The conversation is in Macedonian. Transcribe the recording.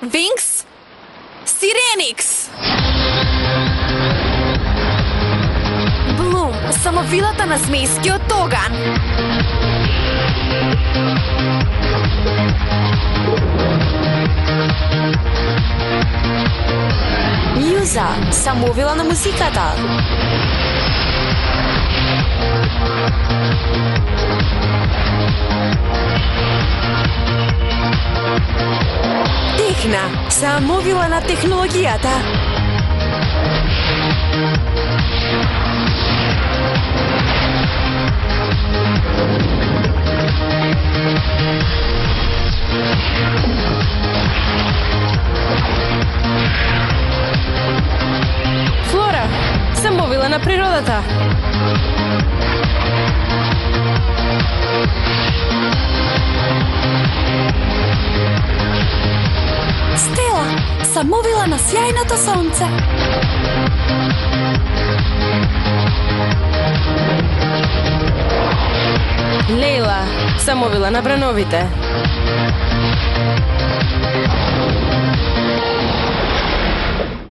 Winx, Сиреникс. Блум, самовилата на змејскиот оган. Мјуза, самовила на музиката. Техна, самовила на технологијата. Флора, самовила на природата. Стела, самовила на сјајното сонце. Лейла, самовила на брановите.